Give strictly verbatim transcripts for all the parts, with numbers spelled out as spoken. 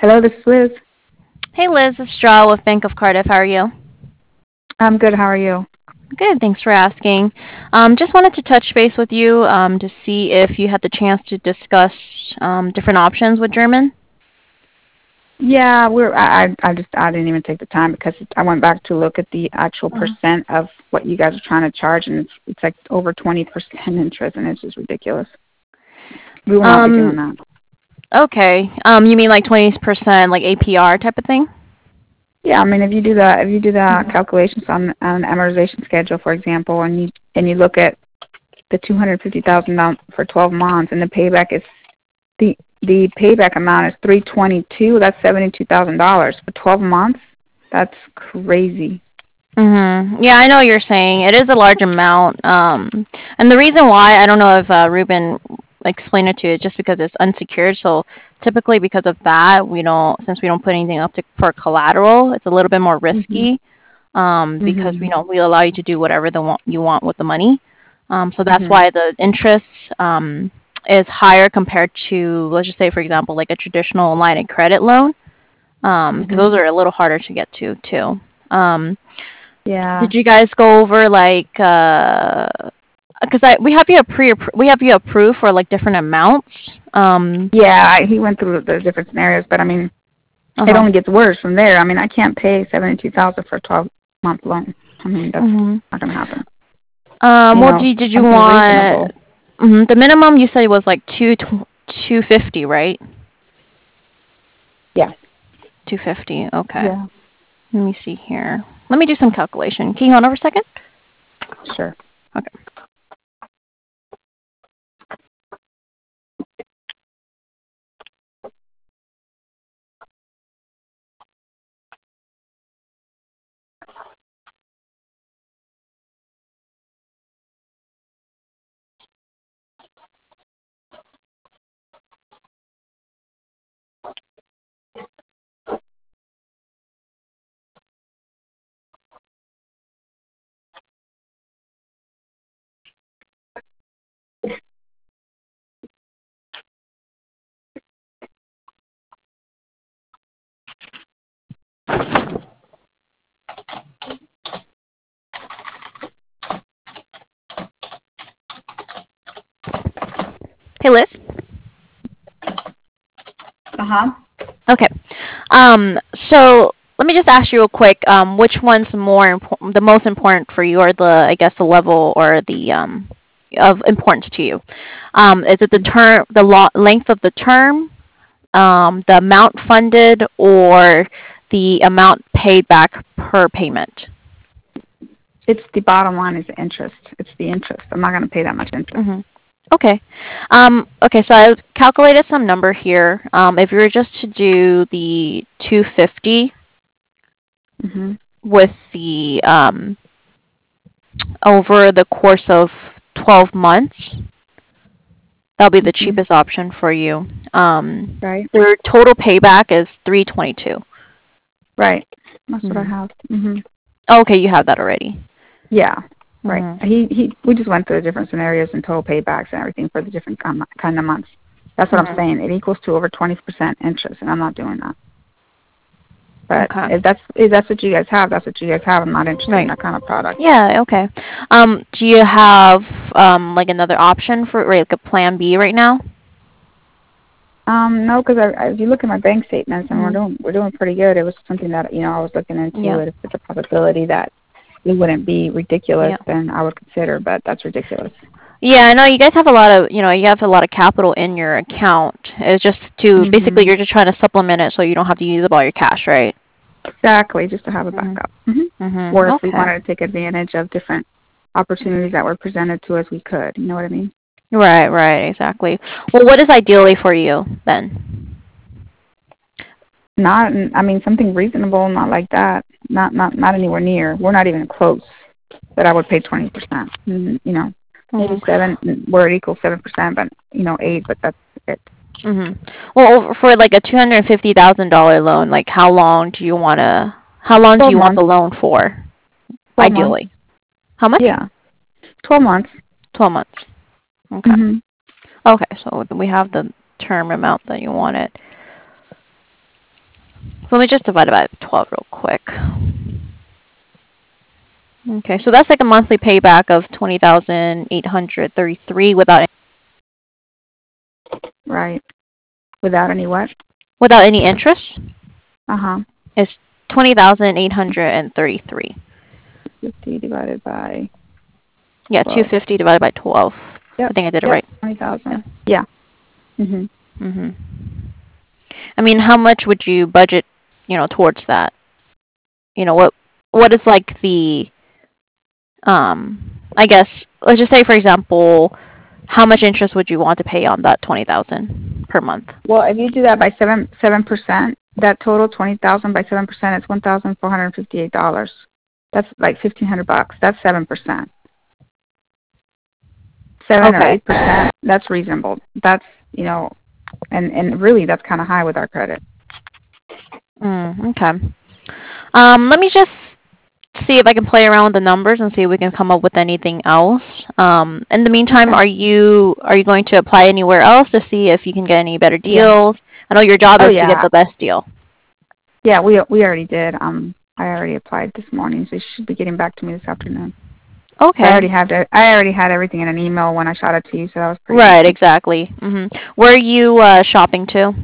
Hello, this is Liz. Hey Liz, it's Straw with Bank of Cardiff. How are you? I'm good. How are you? Good, thanks for asking. Um, just wanted to touch base with you um, to see if you had the chance to discuss um, different options with German. Yeah, we're. I I I just I didn't even take the time because I went back to look at the actual Uh, percent of what you guys are trying to charge, and it's it's like over twenty percent interest, and it's just ridiculous. We will not be doing Um, that. okay. Um, you mean like twenty percent like A P R type of thing? Yeah, I mean, if you do the if you do the Mhm. calculations on on an amortization schedule, for example, and you and you look at the two hundred fifty thousand dollars for twelve months, and the payback is the the payback amount is three twenty two. That's seventy two thousand dollars for twelve months. That's crazy. Mhm. Yeah, I know what you're saying. It is a large amount. Um, and the reason why I don't know if uh, Ruben explained it to you is just because it's unsecured. So typically, because of that, we don't since we don't put anything up to, for collateral, it's a little bit more Mhm. risky. Um, because Mhm. you know we allow you to do whatever the want, you want with the money. Um, so that's Mhm. why the interest um, is higher compared to, let's just say, for example, like a traditional line of credit loan. Um, because those Mhm. are a little harder to get to too. Um, Yeah. did you guys go over like uh because I we have you a pre we have you approved for like different amounts. Um Yeah. I, he went through the different scenarios, but I mean, it uh-huh. only gets worse from there. I mean, I can't pay seventy two thousand for a twelve month loan. I mean, that's Mhm. not gonna happen. Um You well know, did, did you something want reasonable. mhm, the minimum you said was like two two fifty, right? Yeah. two fifty. Okay. Yeah. Let me see here. Let me do some calculation. Can you hold on for a second? Sure. Okay. Hey Liz. Uh huh. Okay. Um, so let me just ask you real quick. Um, which one's more important, the most important for you, or the I guess the level or the um of importance to you? Um, is it the term, the lo- length of the term, um, the amount funded, or the amount paid back per payment? It's the bottom line is the interest. It's the interest. I'm not gonna pay that much interest. Mm-hmm. Okay. Um, okay, so I calculated some number here. Um, if you were just to do the two fifty Mhm. with the um, over the course of twelve months, that'll be the Mhm. cheapest option for you. Um, Right. your total payback is three twenty-two. Right. That's what I Mm-hmm. have. Mhm. Okay, you have that already. Yeah. Right. Mm-hmm. He he. We just went through the different scenarios and total paybacks and everything for the different kind kind of months. That's what I'm Mm-hmm. saying. It equals to over twenty percent interest, and I'm not doing that. But Okay. if that's if that's what you guys have, that's what you guys have. I'm not interested in Right. that kind of product. Yeah. Okay. Um, do you have um like another option for like a plan B right now? Um, no, because I, I, if you look at my bank statements, and we're Mm-hmm. doing we're doing pretty good. It was something that you know I was looking into. Yeah. If it's a possibility that it wouldn't be ridiculous, Yeah. then I would consider. But that's ridiculous. Yeah, I know you guys have a lot of, you know, you have a lot of capital in your account. It's just to basically Mhm. you're just trying to supplement it so you don't have to use up all your cash, right? Exactly, just to have a Mhm. backup. Mhm. Or Mhm. if we Okay. wanted to take advantage of different opportunities that were presented to us, we could. You know what I mean? Right, right, exactly. Well, what is ideally for you then? Not, I mean, something reasonable, not like that. Not, not, not anywhere near. We're not even close. That I would pay twenty percent. You know, maybe Mhm. seven, where it equals seven percent, but you know, eight. But that's it. Mhm. Well, over- for like a two hundred fifty thousand dollar loan, like how long do you want to? How long do Twelve you want the months. loan for? Twelve months. Ideally, how much? Yeah, twelve months. Twelve months. Okay. Mhm. Okay, so we have the term amount that you wanted. So let me just divide it by twelve real quick. Okay, so that's like a monthly payback of twenty thousand eight hundred thirty-three without Right. Without any what? without any interest. Uh huh. It's twenty thousand eight hundred thirty-three. Fifty divided by. Yeah, twelve. two fifty divided by twelve. Yep. I think I did it yep. right. Twenty thousand. Yeah. yeah. Mhm. Mhm. I mean, how much would you budget, you know, towards that? You know, what what is like the um I guess let's just say for example, how much interest would you want to pay on that twenty thousand per month? Well, if you do that by seven seven percent, that total twenty thousand by seven percent is one thousand four hundred fifty eight dollars. That's like fifteen hundred bucks. That's seven percent. Seven or Okay. eight percent. That's reasonable. That's you know, and and really that's kind of high with our credit. Mm, okay. Um, let me just see if I can play around with the numbers and see if we can come up with anything else. Um, in the meantime, Okay. are you are you going to apply anywhere else to see if you can get any better Yeah. deals? I know your job Oh is to get yeah. the best deal. Yeah, we we already did. Um, I already applied this morning, so you should be getting back to me this afternoon. I Okay. already had it. I already had everything in an email when I shot it to you, so that was pretty Right, easy. exactly. hmm Where are you uh, shopping to?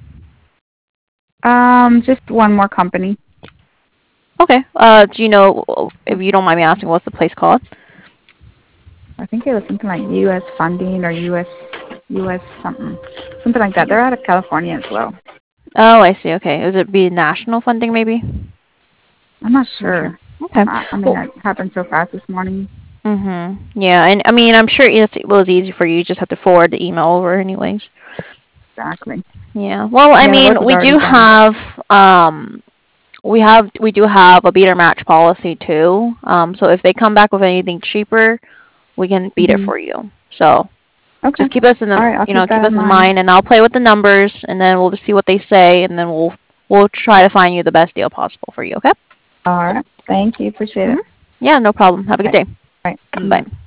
Um, just one more company. Okay. Uh, do you know, if you don't mind me asking, what's the place called? I think it was something like U S funding or U S U S something, something like that. They're out of California as well. Oh, I see. Okay. Is it be national funding maybe? I'm not sure. Okay. I, I mean, Well, it happened so fast this morning. mhm. Yeah, and I mean, I'm sure it's, it was easy for you. You just have to forward the email over anyways. Exactly. Yeah. Well, I Yeah, the mean, work was we already do done. have um we have we do have a beat or match policy too. Um, so if they come back with anything cheaper, we can beat it Mhm. for you. So Okay. just keep us in the All right. I'll you know keep keep that in us in mind. mind, and I'll play with the numbers, and then we'll see what they say, and then we'll we'll try to find you the best deal possible for you. Okay? All right. Thank you. Appreciate hmm it. Yeah, no problem. Have a good All day. right. All right. Bye. Bye.